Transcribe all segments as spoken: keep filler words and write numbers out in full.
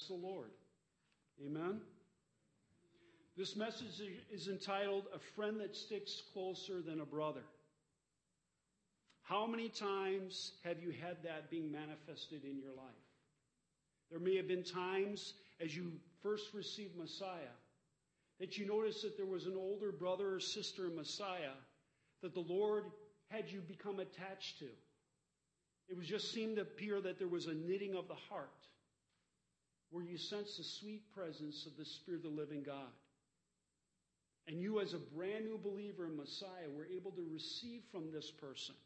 the Lord. Amen? This message is entitled, A Friend That Sticks Closer Than a Brother. How many times have you had that being manifested in your life? There may have been times as you first received Messiah that you noticed that there was an older brother or sister in Messiah that the Lord had you become attached to. It was just seemed to appear that there was a knitting of the heart where you sensed the sweet presence of the Spirit of the living God. And you as a brand new believer in Messiah were able to receive from this person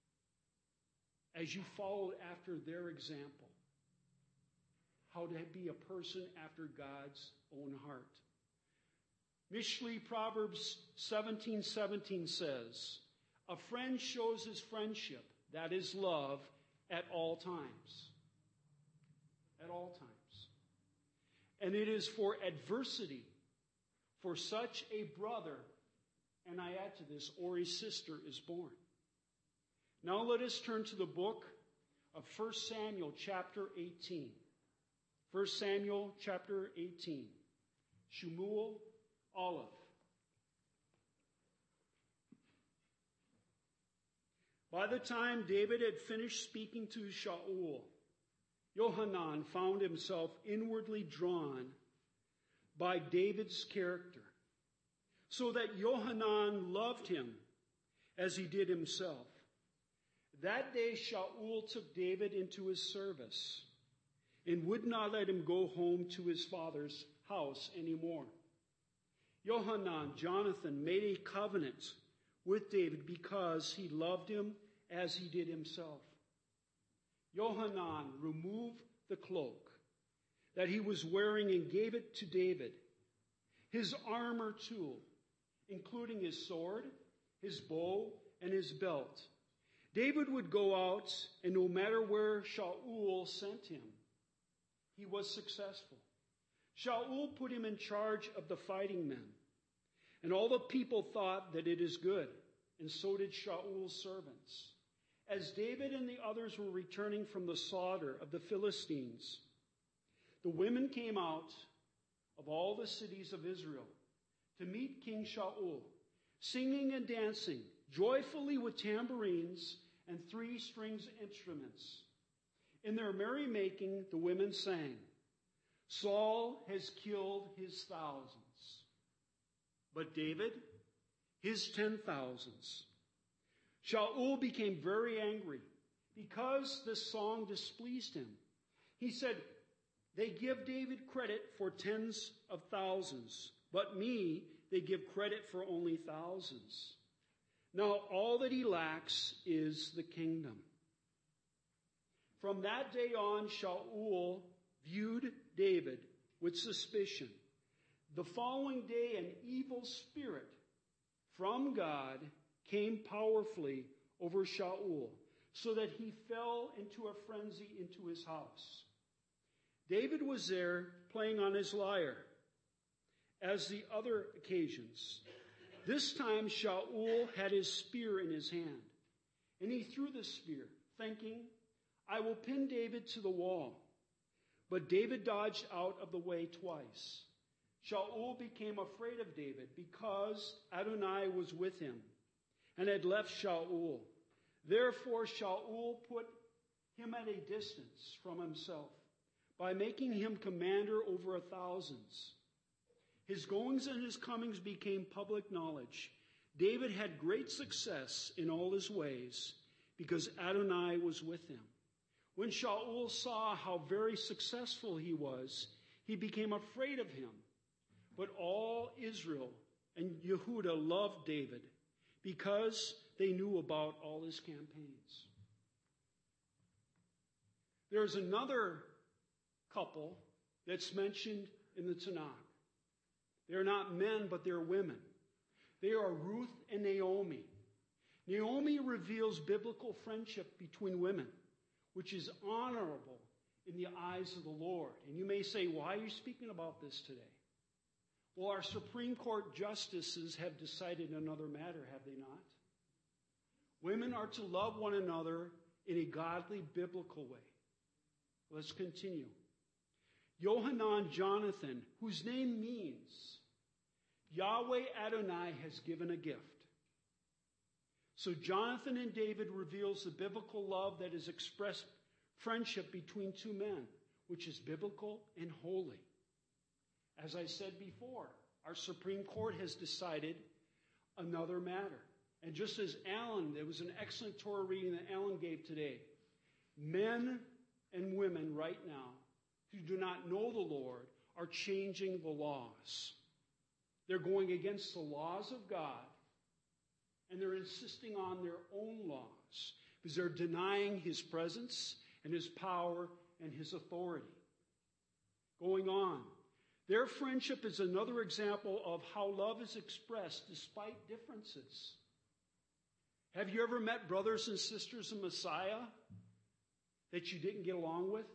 as you followed after their example how to be a person after God's own heart. Mishli Proverbs seventeen seventeen says, a friend shows his friendship, that is love, at all times. At all times. And it is for adversity, for such a brother, and I add to this, or a sister is born. Now let us turn to the book of First Samuel chapter eighteen. First Samuel chapter eighteen. Shemuel, Olive. By the time David had finished speaking to Shaul, Yohanan found himself inwardly drawn by David's character, so that Yohanan loved him as he did himself. That day Shaul took David into his service and would not let him go home to his father's house anymore. Yohanan, Jonathan, made a covenant with David because he loved him as he did himself. Yohanan removed the cloak that he was wearing and gave it to David. His armor too, including his sword, his bow, and his belt. David would go out, and no matter where Shaul sent him, he was successful. Shaul put him in charge of the fighting men. And all the people thought that it is good, and so did Shaul's servants. As David and the others were returning from the slaughter of the Philistines, the women came out of all the cities of Israel to meet King Shaul, singing and dancing joyfully with tambourines and three-stringed instruments. In their merrymaking, the women sang, Saul has killed his thousands, but David, his ten thousands. Shaul became very angry because this song displeased him. He said, they give David credit for tens of thousands, but me they give credit for only thousands. Now all that he lacks is the kingdom. From that day on, Shaul viewed David with suspicion. The following day, an evil spirit from God came powerfully over Shaul, so that he fell into a frenzy into his house. David was there playing on his lyre, as the other occasions. This time Shaul had his spear in his hand, and he threw the spear, thinking, I will pin David to the wall. But David dodged out of the way twice. Shaul became afraid of David because Adonai was with him and had left Shaul. Therefore Shaul put him at a distance from himself by making him commander over a thousands. His goings and his comings became public knowledge. David had great success in all his ways because Adonai was with him. When Shaul saw how very successful he was, he became afraid of him. But all Israel and Yehudah loved David because they knew about all his campaigns. There's another couple that's mentioned in the Tanakh. They're not men, but they're women. They are Ruth and Naomi. Naomi reveals biblical friendship between women, which is honorable in the eyes of the Lord. And you may say, why are you speaking about this today? Well, our Supreme Court justices have decided another matter, have they not? Women are to love one another in a godly, biblical way. Let's continue. Yohanan Jonathan, whose name means Yahweh Adonai has given a gift. So Jonathan and David reveals the biblical love that is expressed friendship between two men, which is biblical and holy. As I said before, our Supreme Court has decided another matter. And just as Alan, there was an excellent Torah reading that Alan gave today. Men and women right now who do not know the Lord are changing the laws. They're going against the laws of God, and they're insisting on their own laws because they're denying His presence and His power and His authority. Going on. Their friendship is another example of how love is expressed despite differences. Have you ever met brothers and sisters in Messiah that you didn't get along with?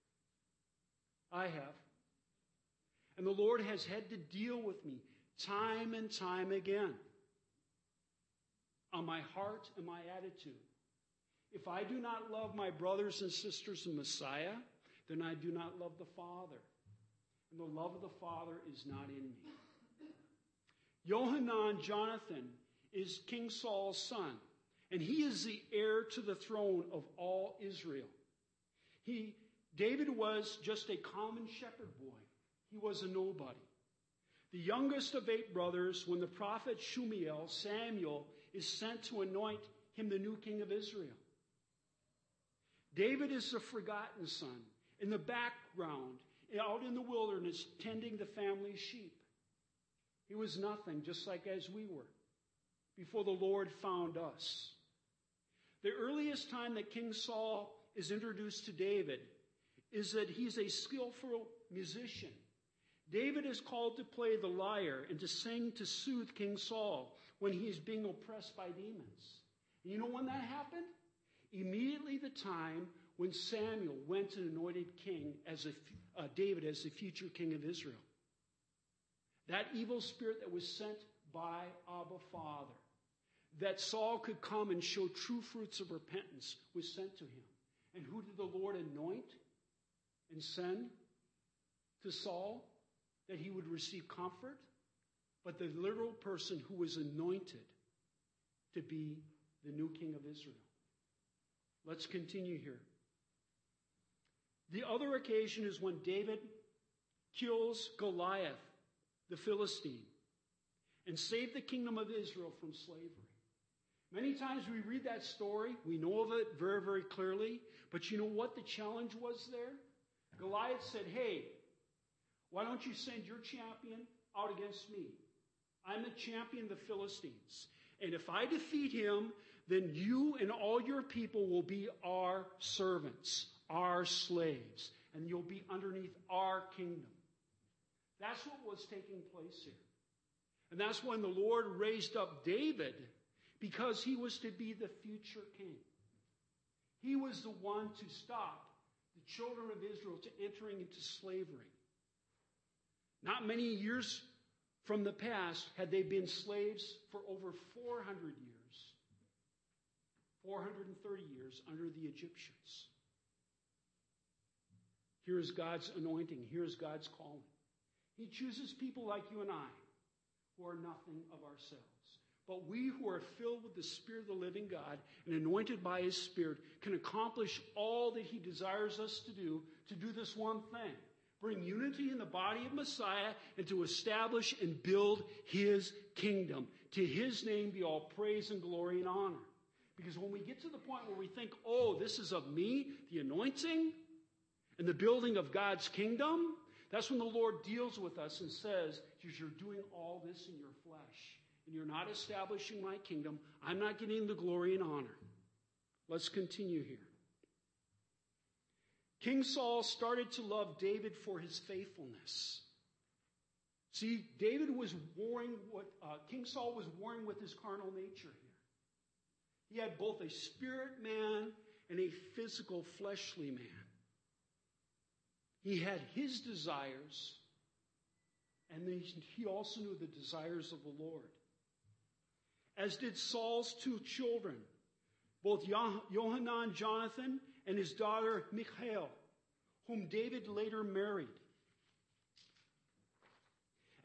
I have. And the Lord has had to deal with me time and time again on my heart and my attitude. If I do not love my brothers and sisters in Messiah, then I do not love the Father. And the love of the Father is not in me. Yohanan Jonathan is King Saul's son, and he is the heir to the throne of all Israel. He, David was just a common shepherd boy. He was a nobody. The youngest of eight brothers, when the prophet Shemuel, Samuel, is sent to anoint him the new king of Israel. David is the forgotten son, in the background, out in the wilderness, tending the family's sheep. He was nothing, just like as we were, before the Lord found us. The earliest time that King Saul is introduced to David is that he's a skillful musician. David is called to play the lyre and to sing to soothe King Saul when he is being oppressed by demons. And you know when that happened? Immediately the time when Samuel went and anointed king as a, uh, David as the future king of Israel. That evil spirit that was sent by Abba Father, that Saul could come and show true fruits of repentance, was sent to him. And who did the Lord anoint and send to Saul? That he would receive comfort, but the literal person who was anointed to be the new king of Israel. Let's continue here. The other occasion is when David kills Goliath, the Philistine, and saved the kingdom of Israel from slavery. Many times we read that story, we know of it very, very clearly, but you know what the challenge was there? Goliath said, hey, why don't you send your champion out against me? I'm the champion of the Philistines. And if I defeat him, then you and all your people will be our servants, our slaves, and you'll be underneath our kingdom. That's what was taking place here. And that's when the Lord raised up David, because he was to be the future king. He was the one to stop the children of Israel to entering into slavery. Not many years from the past had they been slaves for over four hundred years. four hundred thirty years under the Egyptians. Here is God's anointing. Here is God's calling. He chooses people like you and I who are nothing of ourselves. But we who are filled with the Spirit of the living God and anointed by His Spirit can accomplish all that He desires us to do, to do this one thing. Bring unity in the body of Messiah and to establish and build His kingdom. To His name be all praise and glory and honor. Because when we get to the point where we think, oh, this is of me, the anointing and the building of God's kingdom, that's when the Lord deals with us and says, you're doing all this in your flesh. And you're not establishing my kingdom. I'm not getting the glory and honor. Let's continue here. King Saul started to love David for his faithfulness. See, David was warring what uh, King Saul was warring with his carnal nature here. He had both a spirit man and a physical fleshly man. He had his desires, and he also knew the desires of the Lord. As did Saul's two children, both Yohanan, Jonathan, and his daughter Michal, whom David later married.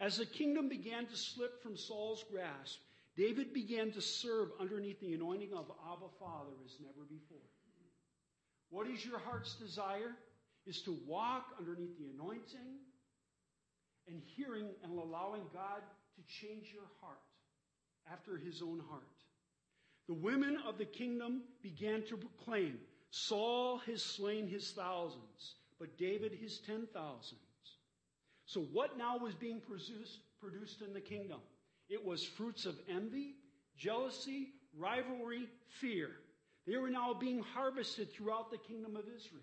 As the kingdom began to slip from Saul's grasp, David began to serve underneath the anointing of Abba Father as never before. What is your heart's desire? Is to walk underneath the anointing and hearing and allowing God to change your heart after his own heart. The women of the kingdom began to proclaim, Saul has slain his thousands, but David his ten thousands. So what now was being produced, produced in the kingdom? It was fruits of envy, jealousy, rivalry, fear. They were now being harvested throughout the kingdom of Israel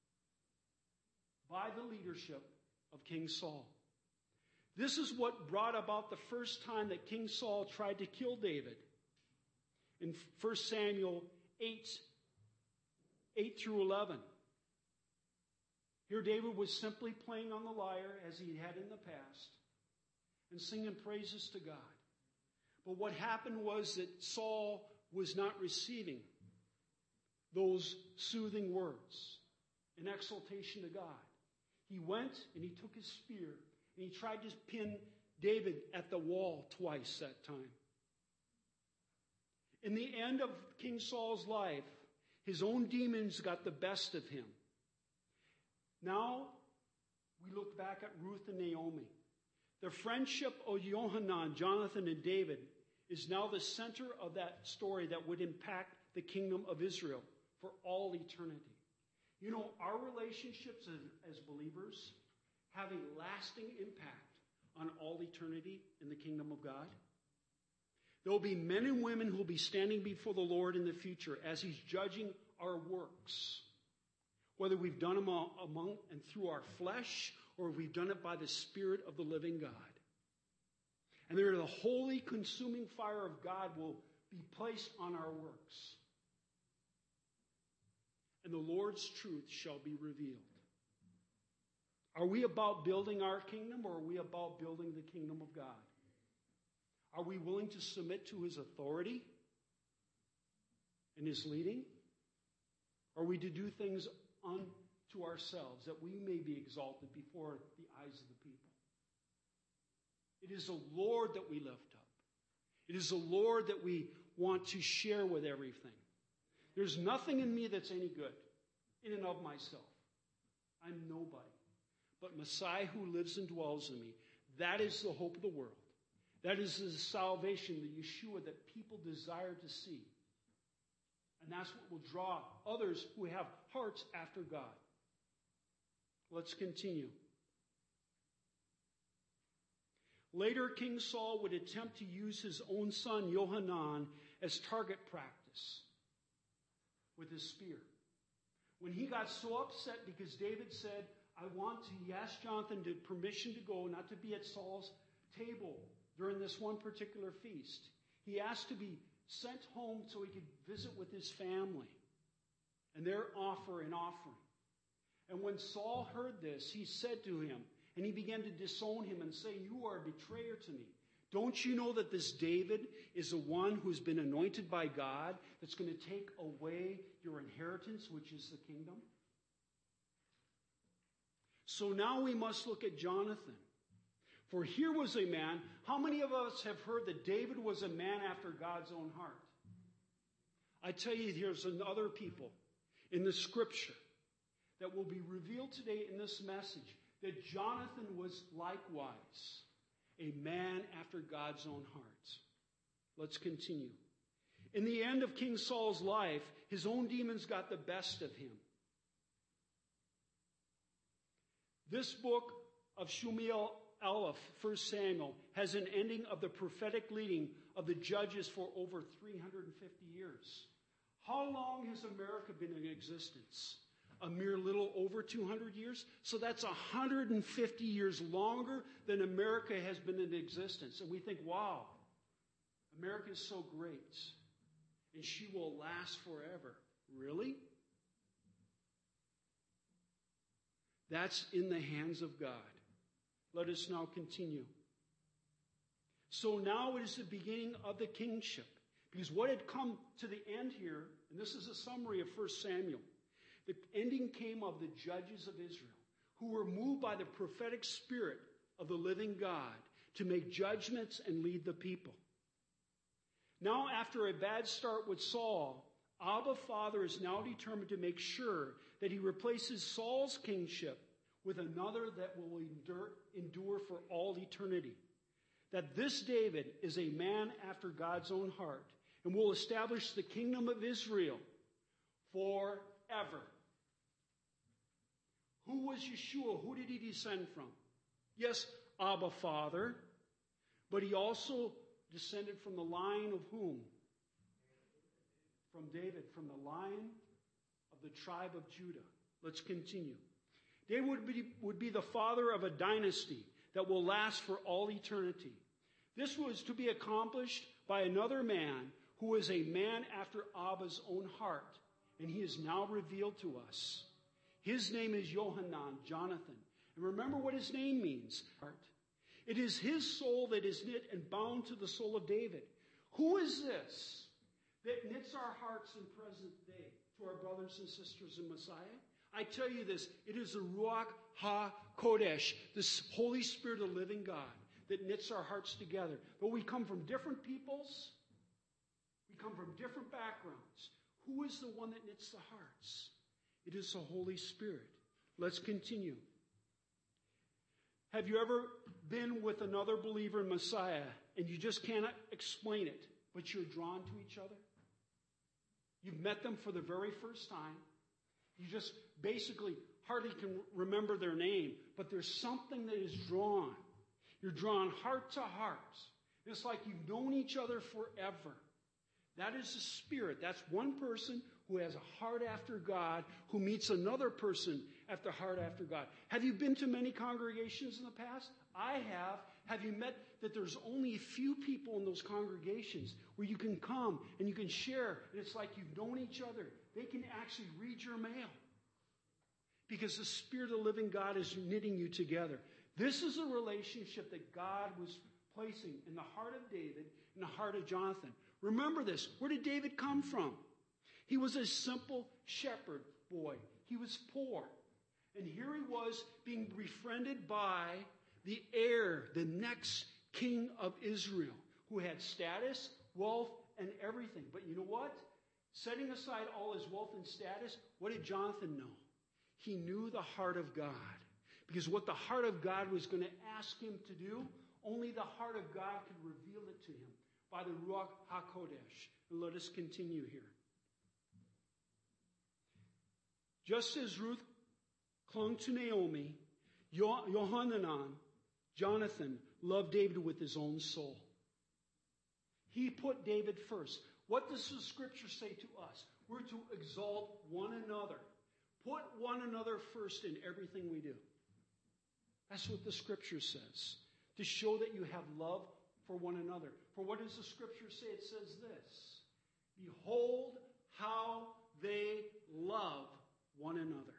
by the leadership of King Saul. This is what brought about the first time that King Saul tried to kill David. In First Samuel eight, eight through eleven. Here David was simply playing on the lyre as he had in the past and singing praises to God. But what happened was that Saul was not receiving those soothing words in exaltation to God. He went and he took his spear and he tried to pin David at the wall twice that time. In the end of King Saul's life, his own demons got the best of him. Now, we look back at Ruth and Naomi. The friendship of Johanan, Jonathan, and David is now the center of that story that would impact the kingdom of Israel for all eternity. You know, our relationships as, as believers have a lasting impact on all eternity in the kingdom of God. There will be men and women who will be standing before the Lord in the future as he's judging our works, whether we've done them among and through our flesh or we've done it by the Spirit of the living God. And there the holy consuming fire of God will be placed on our works. And the Lord's truth shall be revealed. Are we about building our kingdom or are we about building the kingdom of God? Are we willing to submit to his authority and his leading? Are we to do things unto ourselves that we may be exalted before the eyes of the people? It is the Lord that we lift up. It is the Lord that we want to share with everything. There's nothing in me that's any good in and of myself. I'm nobody. But Messiah who lives and dwells in me, that is the hope of the world. That is the salvation, the Yeshua that people desire to see. And that's what will draw others who have hearts after God. Let's continue. Later, King Saul would attempt to use his own son, Johanan, as target practice with his spear. When he got so upset because David said, I want to, he asked Jonathan to permission to go, not to be at Saul's table during this one particular feast. He asked to be sent home so he could visit with his family and their offer an offering. And when Saul heard this, he said to him, and he began to disown him and say, you are a betrayer to me. Don't you know that this David is the one who's been anointed by God that's going to take away your inheritance, which is the kingdom? So now we must look at Jonathan. For here was a man, how many of us have heard that David was a man after God's own heart? I tell you, here's other people in the scripture that will be revealed today in this message, that Jonathan was likewise a man after God's own heart. Let's continue. In the end of King Saul's life, his own demons got the best of him. This book of Shmuel Aleph, First Samuel, has an ending of the prophetic leading of the judges for over three hundred fifty years. How long has America been in existence? A mere little over two hundred years? So that's one hundred fifty years longer than America has been in existence. And we think, wow, America is so great. And she will last forever. Really? That's in the hands of God. Let us now continue. So now it is the beginning of the kingship. Because what had come to the end here, and this is a summary of First Samuel, the ending came of the judges of Israel, who were moved by the prophetic spirit of the living God to make judgments and lead the people. Now, after a bad start with Saul, Abba Father is now determined to make sure that he replaces Saul's kingship with another that will endure, endure for all eternity. That this David is a man after God's own heart and will establish the kingdom of Israel forever. Who was Yeshua? Who did he descend from? Yes, Abba Father, but he also descended from the line of whom? From David, from the line of the tribe of Judah. Let's continue. David would be, would be the father of a dynasty that will last for all eternity. This was to be accomplished by another man who is a man after Abba's own heart, and he is now revealed to us. His name is Yohanan, Jonathan. And remember what his name means. It is his soul that is knit and bound to the soul of David. Who is this that knits our hearts in present day to our brothers and sisters in Messiah? I tell you this, it is the Ruach HaKodesh, the Holy Spirit of the living God, that knits our hearts together. But we come from different peoples. We come from different backgrounds. Who is the one that knits the hearts? It is the Holy Spirit. Let's continue. Have you ever been with another believer in Messiah and you just cannot explain it, but you're drawn to each other? You've met them for the very first time. You just basically hardly can remember their name, but there's something that is drawn. You're drawn heart to heart. It's like you've known each other forever. That is the Spirit. That's one person who has a heart after God, who meets another person after heart after God. Have you been to many congregations in the past? I have. Have you met that there's only a few people in those congregations where you can come and you can share, and it's like you've known each other. They can actually read your mail because the Spirit of the living God is knitting you together. This is a relationship that God was placing in the heart of David, in the heart of Jonathan. Remember this. Where did David come from? He was a simple shepherd boy. He was poor. And here he was being befriended by the heir, the next king of Israel, who had status, wealth, and everything. But you know what? Setting aside all his wealth and status, what did Jonathan know? He knew the heart of God. Because what the heart of God was going to ask him to do, only the heart of God could reveal it to him by the Ruach HaKodesh. And let us continue here. Just as Ruth clung to Naomi, Yohanan, Jonathan, loved David with his own soul. He put David first. What does the Scripture say to us? We're to exalt one another. Put one another first in everything we do. That's what the Scripture says. To show that you have love for one another. For what does the Scripture say? It says this. Behold how they love one another.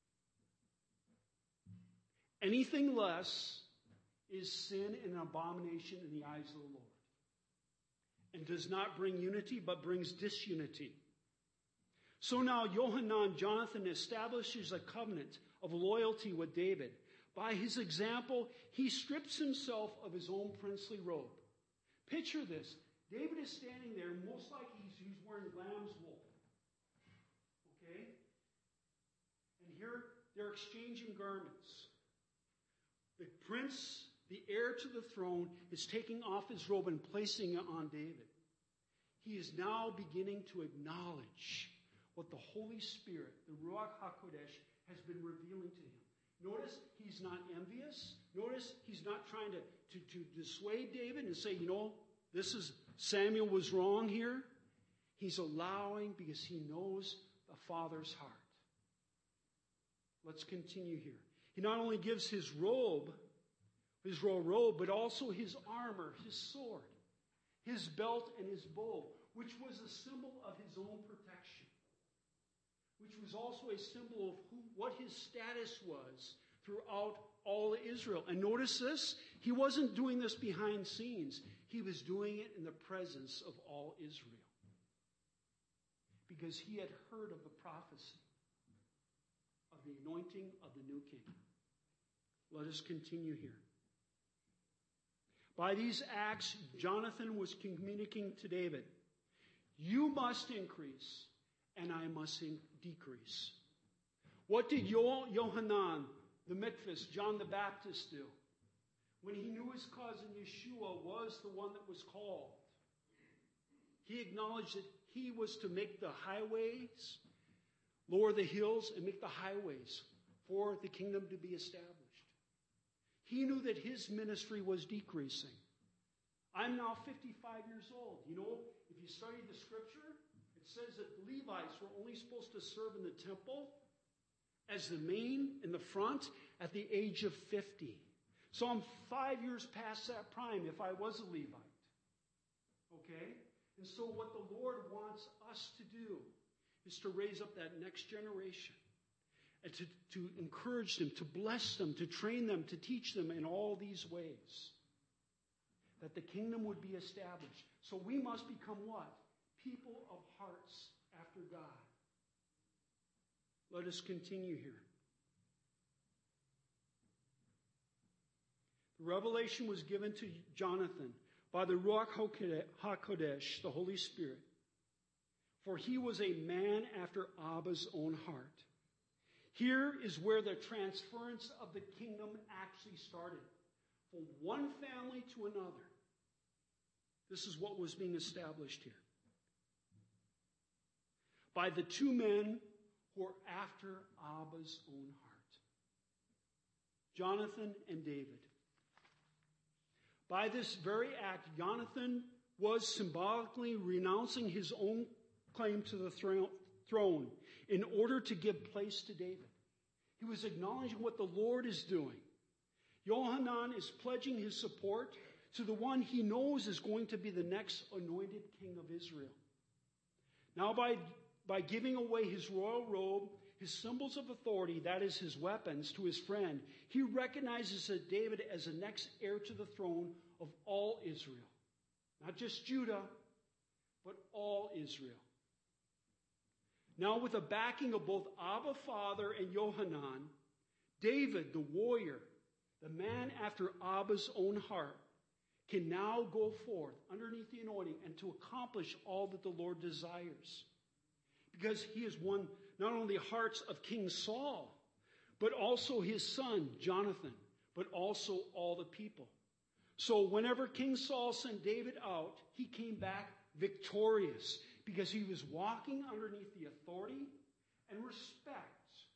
Anything less is sin and an abomination in the eyes of the Lord. And does not bring unity, but brings disunity. So now Yohanan, Jonathan, establishes a covenant of loyalty with David. By his example, he strips himself of his own princely robe. Picture this. David is standing there, most likely he's, he's wearing lamb's wool. Okay? And here they're exchanging garments. The prince, the heir to the throne, is taking off his robe and placing it on David. He is now beginning to acknowledge what the Holy Spirit, the Ruach HaKodesh, has been revealing to him. Notice he's not envious. Notice he's not trying to, to, to dissuade David and say, you know, this is, Samuel was wrong here. He's allowing because he knows the Father's heart. Let's continue here. He not only gives his robe, his royal robe, but also his armor, his sword, his belt, and his bow, which was a symbol of his own protection, which was also a symbol of who, what his status was throughout all Israel. And notice this, he wasn't doing this behind scenes. He was doing it in the presence of all Israel. Because he had heard of the prophecy of the anointing of the new king. Let us continue here. By these acts, Jonathan was communicating to David, you must increase, and I must in- decrease. What did Yo- Yohanan, the Mikvahs, John the Baptist, do? When he knew his cousin Yeshua was the one that was called, he acknowledged that he was to make the highways, lower the hills, and make the highways for the kingdom to be established. He knew that his ministry was decreasing. I'm now fifty-five years old. You know, if you study the scripture, it says that the Levites were only supposed to serve in the temple as the main in the front at the age of fifty. So I'm five years past that prime if I was a Levite. Okay? And so what the Lord wants us to do is to raise up that next generation and to, to encourage them, to bless them, to train them, to teach them in all these ways. That the kingdom would be established. So we must become what? People of hearts after God. Let us continue here. The revelation was given to Jonathan by the Ruach HaKodesh, the Holy Spirit. For he was a man after Abba's own heart. Here is where the transference of the kingdom actually started. From one family to another. This is what was being established here. By the two men who were after Abba's own heart. Jonathan and David. By this very act, Jonathan was symbolically renouncing his own claim to the throne in order to give place to David. He was acknowledging what the Lord is doing. Yohanan is pledging his support to the one he knows is going to be the next anointed king of Israel. Now by, by giving away his royal robe, his symbols of authority, that is his weapons, to his friend, he recognizes that David as the next heir to the throne of all Israel. Not just Judah, but all Israel. Now with the backing of both Abba Father and Yohanan, David, the warrior, the man after Abba's own heart, can now go forth underneath the anointing and to accomplish all that the Lord desires. Because he has won not only hearts of King Saul, but also his son, Jonathan, but also all the people. So whenever King Saul sent David out, he came back victorious because he was walking underneath the authority and respect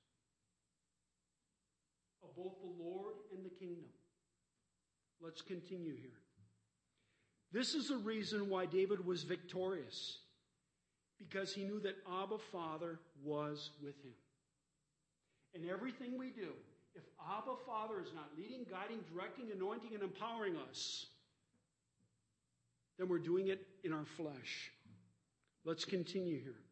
of both the Lord and the kingdom. Let's continue here. This is the reason why David was victorious. Because he knew that Abba Father was with him. In everything we do, if Abba Father is not leading, guiding, directing, anointing, and empowering us, then we're doing it in our flesh. Let's continue here.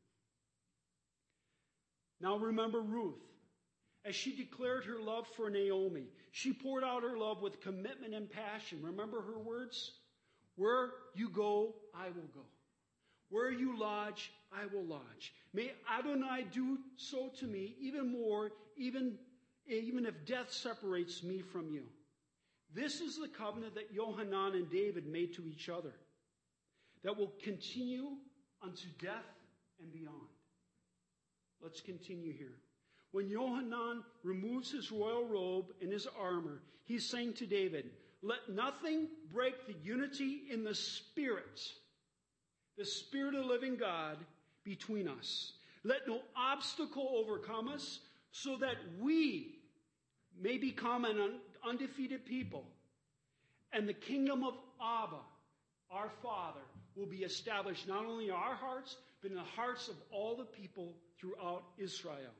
Now remember Ruth. As she declared her love for Naomi, she poured out her love with commitment and passion. Remember her words? Where you go, I will go. Where you lodge, I will lodge. May Adonai do so to me, even more, even, even if death separates me from you. This is the covenant that Yohanan and David made to each other, that will continue unto death and beyond. Let's continue here. When Yohanan removes his royal robe and his armor, he's saying to David, let nothing break the unity in the Spirit, the Spirit of the living God, between us. Let no obstacle overcome us, so that we may become an undefeated people. And the kingdom of Abba, our Father, will be established not only in our hearts, but in the hearts of all the people throughout Israel.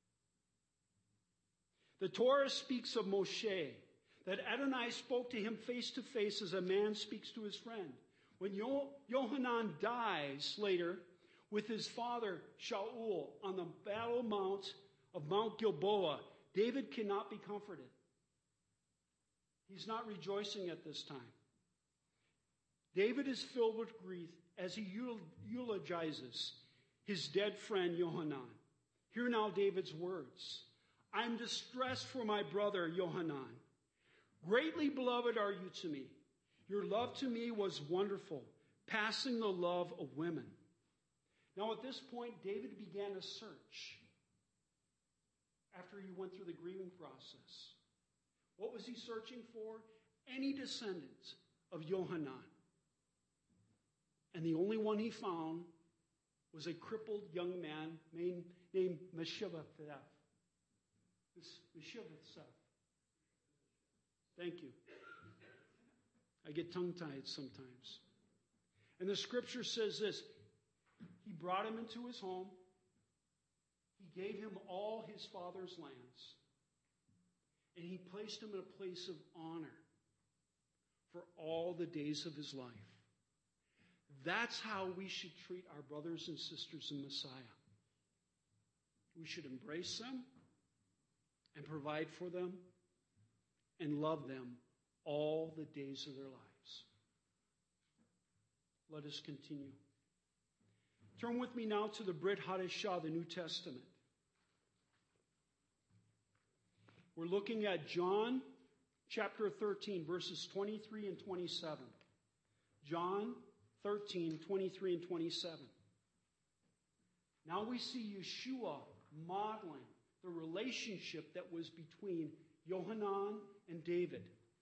The Torah speaks of Moshe, that Adonai spoke to him face to face as a man speaks to his friend. When Yo- Yohanan dies later with his father Shaul on the battle mount of Mount Gilboa, David cannot be comforted. He's not rejoicing at this time. David is filled with grief as he eulogizes his dead friend Yohanan. Hear now David's words. I'm distressed for my brother Yohanan. Greatly beloved are you to me. Your love to me was wonderful, passing the love of women. Now at this point, David began a search after he went through the grieving process. What was he searching for? Any descendants of Yohanan. And the only one he found was a crippled young man named, named Mephibosheth. Mephibosheth. Thank you. I get tongue-tied sometimes. And the scripture says this. He brought him into his home. He gave him all his father's lands. And he placed him in a place of honor for all the days of his life. That's how we should treat our brothers and sisters in Messiah. We should embrace them and provide for them and love them all the days of their lives. Let us continue. Turn with me now to the Brit Hadashah, the New Testament. We're looking at John chapter thirteen, verses twenty-three and twenty-seven. John thirteen, twenty-three and twenty-seven. Now we see Yeshua modeling the relationship that was between Yohanan and David.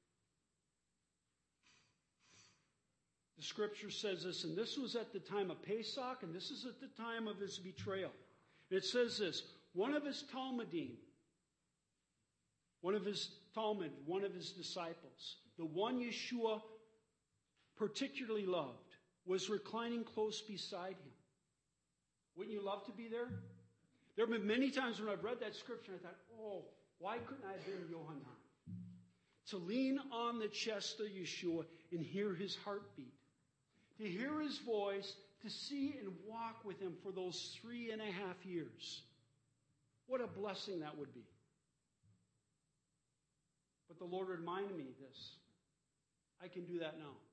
The scripture says this, and this was at the time of Pesach, and this is at the time of his betrayal. It says this, one of his Talmudim, one of his Talmud, one of his disciples, the one Yeshua particularly loved, was reclining close beside him. Wouldn't you love to be there? There have been many times when I've read that scripture and I thought, oh, why couldn't I have been Yohanan? To lean on the chest of Yeshua and hear his heartbeat. To hear his voice, to see and walk with him for those three and a half years. What a blessing that would be. But the Lord reminded me of this. I can do that now.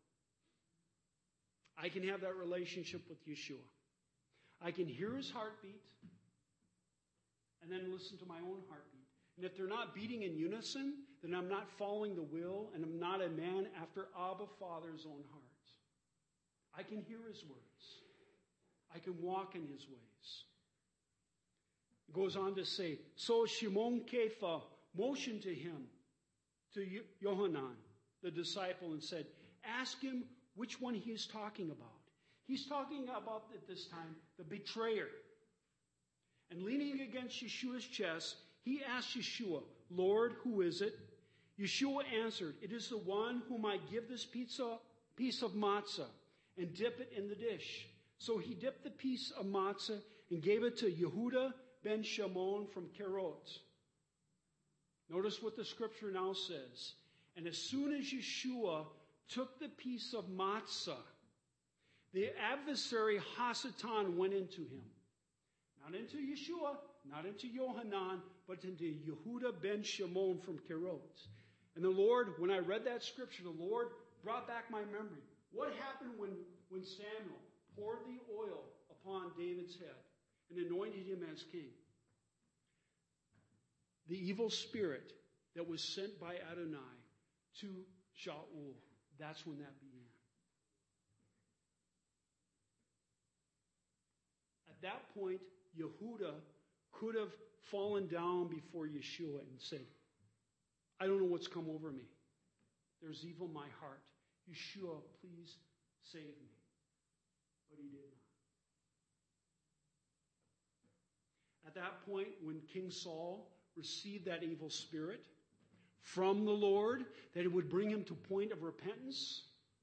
I can have that relationship with Yeshua. I can hear his heartbeat and then listen to my own heartbeat. And if they're not beating in unison, then I'm not following the will and I'm not a man after Abba Father's own heart. I can hear his words. I can walk in his ways. It goes on to say, so Shimon Kepha motioned to him, to Yohanan, the disciple, and said, ask him which one he is talking about. He's talking about, at this time, the betrayer. And leaning against Yeshua's chest, he asked Yeshua, Lord, who is it? Yeshua answered, it is the one whom I give this pizza, piece of matzah and dip it in the dish. So he dipped the piece of matzah and gave it to Yehuda ben Shimon from Kerot. Notice what the scripture now says. And as soon as Yeshua took the piece of matzah, the adversary Hasatan went into him. Not into Yeshua, not into Yohanan, but into Yehuda ben Shimon from Kerot. And the Lord, when I read that scripture, the Lord brought back my memory. What happened when, when Samuel poured the oil upon David's head and anointed him as king? The evil spirit that was sent by Adonai to Shaul, that's when that began. At that point, Yehuda could have fallen down before Yeshua and said, I don't know what's come over me. There's evil in my heart. Yeshua, please save me. But he did not. At that point, when King Saul received that evil spirit from the Lord, that it would bring him to a point of repentance,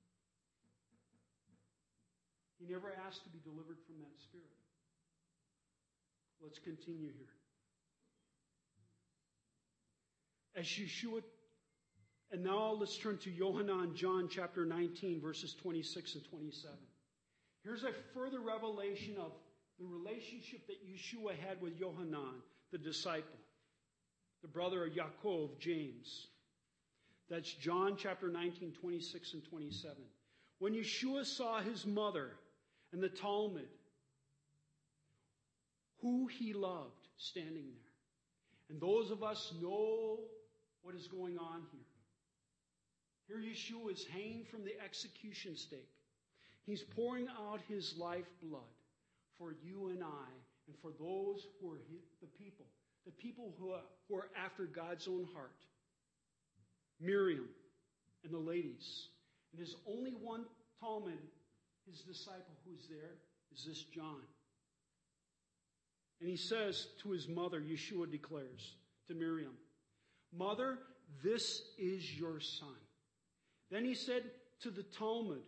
he never asked to be delivered from that spirit. Let's continue here. As Yeshua, and now let's turn to Yohanan, John chapter nineteen, verses twenty-six and twenty-seven. Here's a further revelation of the relationship that Yeshua had with Yohanan, the disciple, the brother of Yaakov, James. That's John chapter nineteen, twenty-six and twenty-seven. When Yeshua saw his mother and the Talmud, who he loved, standing there. And those of us know what is going on here. Here Yeshua is hanging from the execution stake. He's pouring out his lifeblood for you and I and for those who are the people, the people who are, who are after God's own heart. Miriam and the ladies. And there's only one Talmud, his disciple, who's there, is this John. And he says to his mother, Yeshua declares to Miriam, Mother, this is your son. Then he said to the Talmud,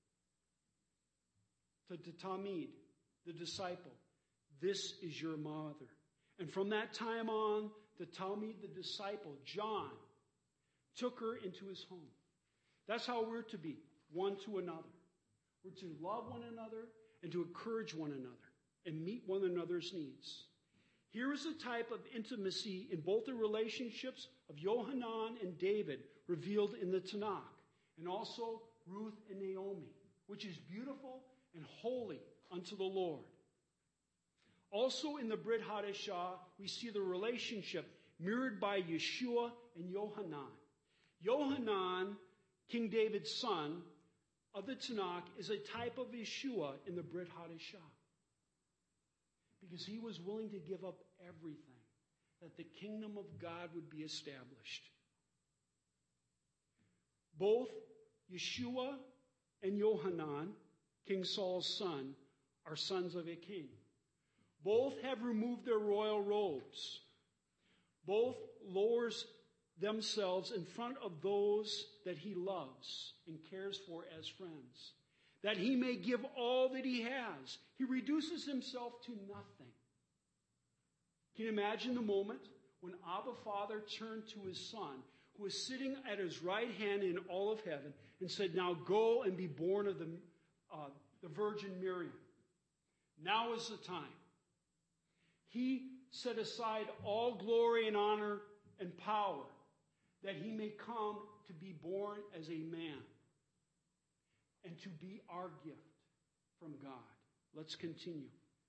to the Talmud, the disciple, this is your mother. And from that time on, the Talmud, the disciple, John, took her into his home. That's how we're to be, one to another. We're to love one another and to encourage one another and meet one another's needs. Here is a type of intimacy in both the relationships of Yohanan and David revealed in the Tanakh, and also Ruth and Naomi, which is beautiful and holy unto the Lord. Also in the Brit Hadashah, we see the relationship mirrored by Yeshua and Yohanan. Yohanan, King David's son of the Tanakh, is a type of Yeshua in the Brit Hadashah. Because he was willing to give up everything that the kingdom of God would be established. Both Yeshua and Yohanan, King Saul's son, are sons of a king. Both have removed their royal robes. Both lowers themselves in front of those that he loves and cares for as friends, that he may give all that he has. He reduces himself to nothing. Can you imagine the moment when Abba Father turned to his son, who was sitting at his right hand in all of heaven, and said, now go and be born of the, uh, the Virgin Miriam. Now is the time. He set aside all glory and honor and power that he may come to be born as a man and to be our gift from God. Let's continue.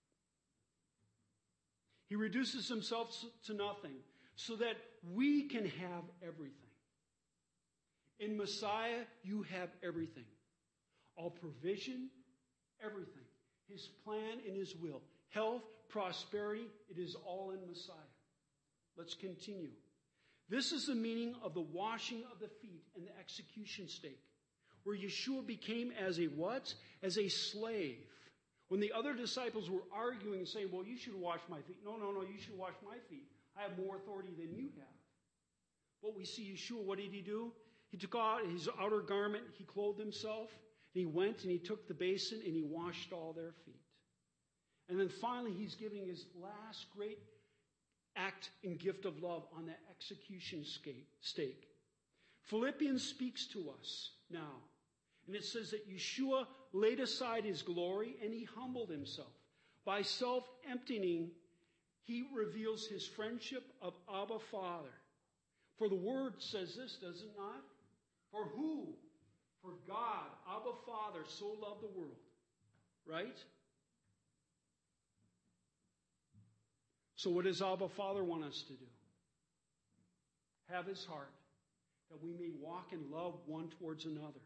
He reduces himself to nothing so that we can have everything. In Messiah, you have everything. All provision, everything. His plan and his will. Health, prosperity, it is all in Messiah. Let's continue. This is the meaning of the washing of the feet and the execution stake, where Yeshua became as a what? As a slave. When the other disciples were arguing and saying, well, you should wash my feet. No, no, no, you should wash my feet. I have more authority than you have. But we see Yeshua, what did he do? He took out his outer garment, he clothed himself, and he went and he took the basin and he washed all their feet. And then finally, he's giving his last great act and gift of love on that execution stake. Philippians speaks to us now. And it says that Yeshua laid aside his glory and he humbled himself. By self-emptying, he reveals his friendship of Abba Father. For the word says this, does it not? For who? For God, Abba Father, so loved the world. Right? So what does Abba Father want us to do? Have his heart, that we may walk in love one towards another.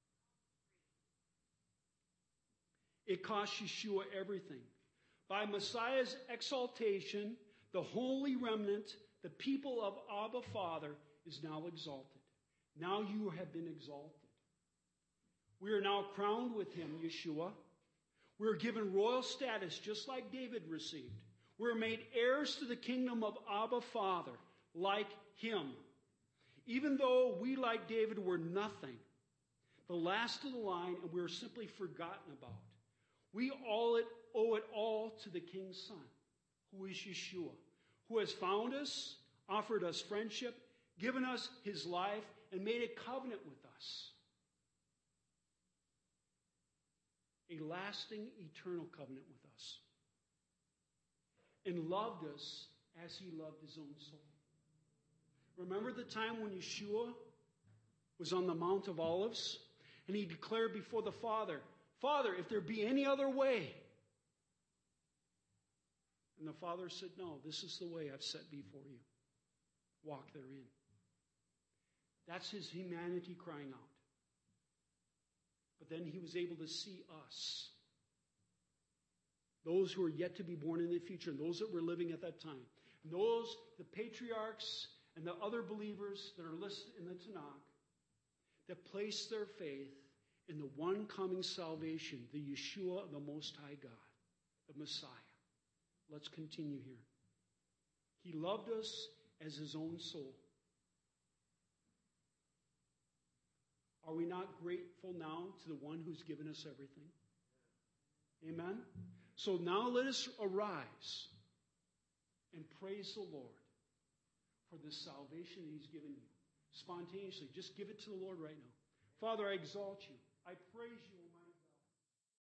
It cost Yeshua everything. By Messiah's exaltation, the holy remnant, the people of Abba Father, is now exalted. Now you have been exalted. We are now crowned with him, Yeshua. We are given royal status just like David received. We are made heirs to the kingdom of Abba Father, like him. Even though we, like David, were nothing, the last of the line, and we were simply forgotten about, we all it, owe it all to the King's Son, who is Yeshua, who has found us, offered us friendship, given us his life, and made a covenant with us. A lasting, eternal covenant with us. And loved us as he loved his own soul. Remember the time when Yeshua was on the Mount of Olives, and he declared before the Father, Father, if there be any other way. And the Father said, no, this is the way I've set before you. Walk therein. That's his humanity crying out. But then he was able to see us, those who are yet to be born in the future, and those that were living at that time. And those, the patriarchs and the other believers that are listed in the Tanakh, that place their faith in the one coming salvation, the Yeshua, the Most High God, the Messiah. Let's continue here. He loved us as his own soul. Are we not grateful now to the one who's given us everything? Amen? So now let us arise and praise the Lord for the salvation that he's given you. Spontaneously, just give it to the Lord right now. Father, I exalt you. I praise you.